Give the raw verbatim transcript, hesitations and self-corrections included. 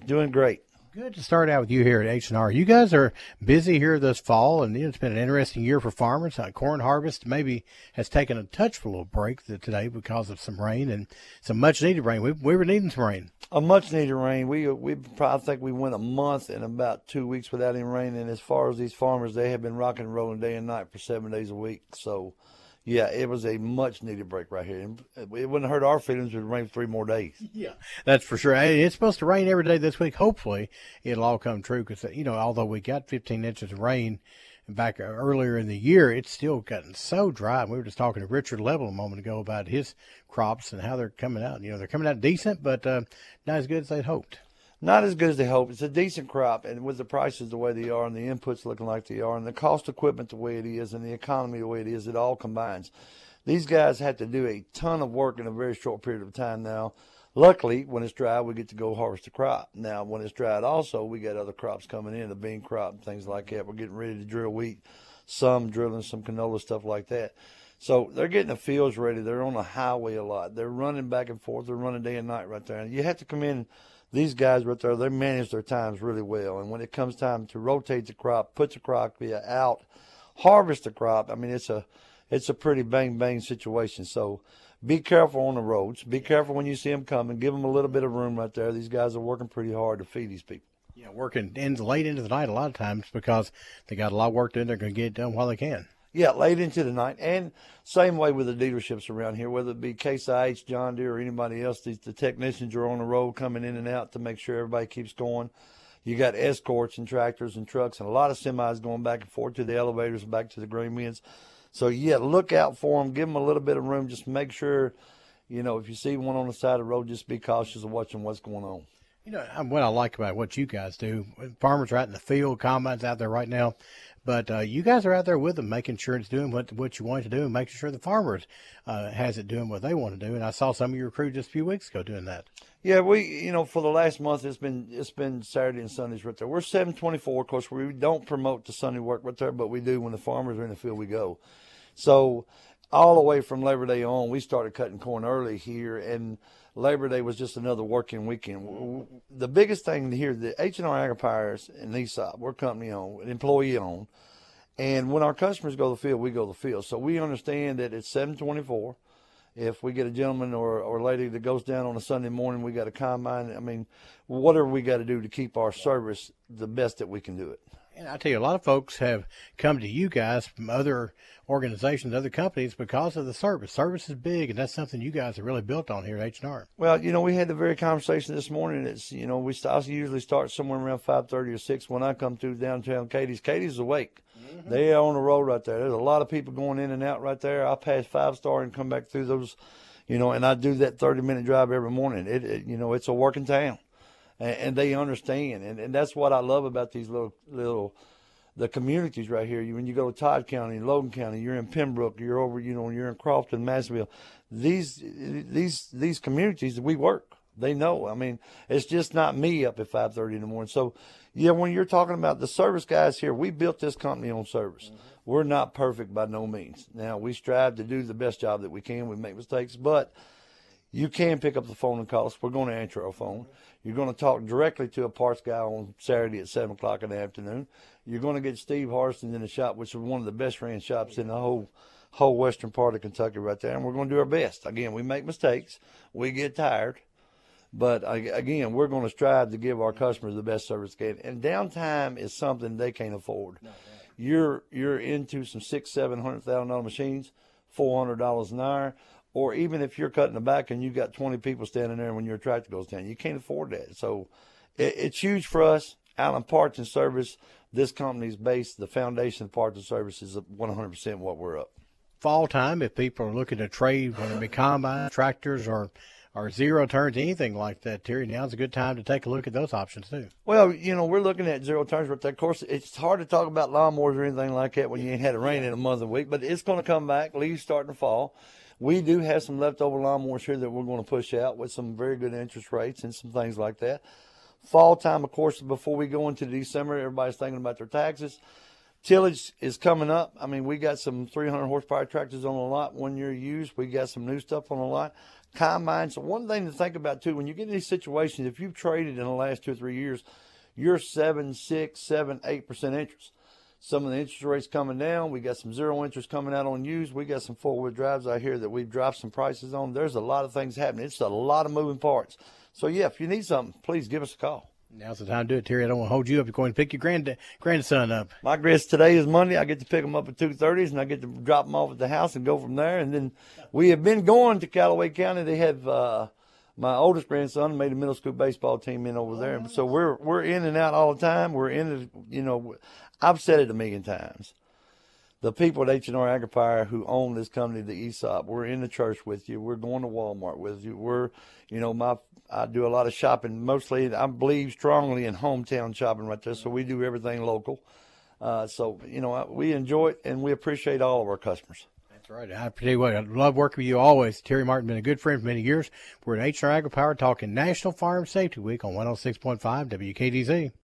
Doing great. Good to start out with you here at H and R. You guys are busy here this fall, and it's been an interesting year for farmers. Uh, corn harvest maybe has taken a touch of a little break today because of some rain and some much-needed rain. We, we were needing some rain. A much-needed rain. We we probably think we went a month and about two weeks without any rain. And as far as these farmers, they have been rocking and rolling day and night for seven days a week. So, yeah, it was a much-needed break right here. It wouldn't hurt our feelings if it rained three more days. Yeah, that's for sure. It's supposed to rain every day this week. Hopefully, it'll all come true because, you know, although we got fifteen inches of rain back earlier in the year, it's still gotten so dry. We were just talking to Richard Level a moment ago about his crops and how they're coming out. You know, they're coming out decent, but uh, not as good as they'd hoped. Not as good as they hoped. It's a decent crop, and with the prices the way they are and the inputs looking like they are and the cost of equipment the way it is and the economy the way it is, it all combines. These guys have to do a ton of work in a very short period of time now. Luckily, when it's dry, we get to go harvest the crop. Now, when it's dried also, we got other crops coming in, the bean crop and things like that. We're getting ready to drill wheat, some drilling some canola, stuff like that. So they're getting the fields ready. They're on the highway a lot. They're running back and forth. They're running day and night right there. And you have to come in. These guys right there, they manage their times really well. And when it comes time to rotate the crop, put the crop out, harvest the crop, I mean, it's a it's a pretty bang-bang situation. So be careful on the roads. Be careful when you see them coming. Give them a little bit of room right there. These guys are working pretty hard to feed these people. Yeah, working into, late into the night a lot of times because they got a lot of work to do. They're going to get it done while they can. Yeah, late into the night. And same way with the dealerships around here, whether it be Case I H, John Deere, or anybody else. These, the technicians are on the road coming in and out to make sure everybody keeps going. You got escorts and tractors and trucks and a lot of semis going back and forth to the elevators and back to the grain bins. So, yeah, look out for them. Give them a little bit of room. Just make sure, you know, if you see one on the side of the road, just be cautious of watching what's going on. You know, what I like about what you guys do, farmers are out in the field, combines out there right now, but uh, you guys are out there with them, making sure it's doing what what you want it to do and making sure the farmers uh, has it doing what they want to do. And I saw some of your crew just a few weeks ago doing that. Yeah, we, you know, for the last month, it's been it's been Saturday and Sundays right there. We're seven twenty-four. Of course, we don't promote the Sunday work right there, but we do when the farmers are in the field, we go. So all the way from Labor Day on, we started cutting corn early here, and Labor Day was just another working weekend. The biggest thing here, the H and R Agri-Pires and E S O P, we're company owned, employee owned. And when our customers go to the field, we go to the field. So we understand that it's seven twenty-four. If we get a gentleman or, or lady that goes down on a Sunday morning, we got a combine. I mean, whatever we got to do to keep our service the best that we can do it. And I tell you, a lot of folks have come to you guys from other organizations, other companies, because of the service. Service is big, and that's something you guys have really built on here at H and R. Well, you know, we had the very conversation this morning. It's, you know, we I usually start somewhere around five thirty or six when I come through downtown Katie's. Katie's awake. Mm-hmm. They are on the road right there. There's a lot of people going in and out right there. I pass Five Star and come back through those, you know, and I do that thirty-minute drive every morning. It, it, you know, it's a working town. And they understand, and, and that's what I love about these little little the communities right here. You, when you go to Todd County, Logan County, you're in Pembroke, you're over, you know, you're in Crofton, Massville. These these these communities, we work. They know. I mean, it's just not me up at five thirty in the morning. So, yeah, when you're talking about the service guys here, we built this company on service. Mm-hmm. We're not perfect by no means. Now, we strive to do the best job that we can. We make mistakes, but you can pick up the phone and call us. We're going to answer our phone. You're going to talk directly to a parts guy on Saturday at seven o'clock in the afternoon. You're going to get Steve Harston in the shop, which is one of the best ran shops in the whole whole western part of Kentucky right there, and we're going to do our best. Again, we make mistakes. We get tired. But, again, we're going to strive to give our customers the best service they can. And downtime is something they can't afford. No, right. You're you're into some six, seven hundred thousand dollar machines, four hundred dollars an hour. Or even if you're cutting the back and you got twenty people standing there when your tractor goes down, you can't afford that. So it, it's huge for us. Allen Parts and Service, this company's based, the foundation of parts and service is one hundred percent what we're up. Fall time, if people are looking to trade, whether it be combine, tractors, or or zero turns, anything like that, Terry, now's a good time to take a look at those options too. Well, you know, we're looking at zero turns, but of course, it's hard to talk about lawnmowers or anything like that when you ain't had a rain in a month of a week, but it's going to come back. Leaves starting to fall. We do have some leftover lawnmowers here that we're going to push out with some very good interest rates and some things like that. Fall time, of course, before we go into December, everybody's thinking about their taxes. Tillage is coming up. I mean, we got some three hundred horsepower tractors on the lot, one year used. We got some new stuff on the lot. combines. So one thing to think about too, when you get in these situations, if you've traded in the last two or three years, you're seven, six, seven, eight percent interest. Some of the interest rates coming down. We got some zero interest coming out on used. We got some four-wheel drives out here that we've dropped some prices on. There's a lot of things happening. It's a lot of moving parts. So, yeah, if you need something, please give us a call. Now's the time to do it, Terry. I don't want to hold you up. You're going to pick your grand grandson up. My grist today is Monday. I get to pick them up at two thirty, and I get to drop them off at the house and go from there. And then we have been going to Callaway County. They have uh, my oldest grandson made a middle school baseball team in over there. So we're we're in and out all the time. We're in, you know, I've said it a million times. The people at H and R Agri-Fire who own this company, the E S O P, we're in the church with you. We're going to Walmart with you. We're, you know, my I do a lot of shopping. Mostly, I believe strongly in hometown shopping right there. So we do everything local. Uh, so, you know, we enjoy it, and we appreciate all of our customers. That's right. I tell you what, I love working with you always. Terry Martin, been a good friend for many years. We're at H and R Agri-Fire talking National Farm Safety Week on one oh six point five W K D Z.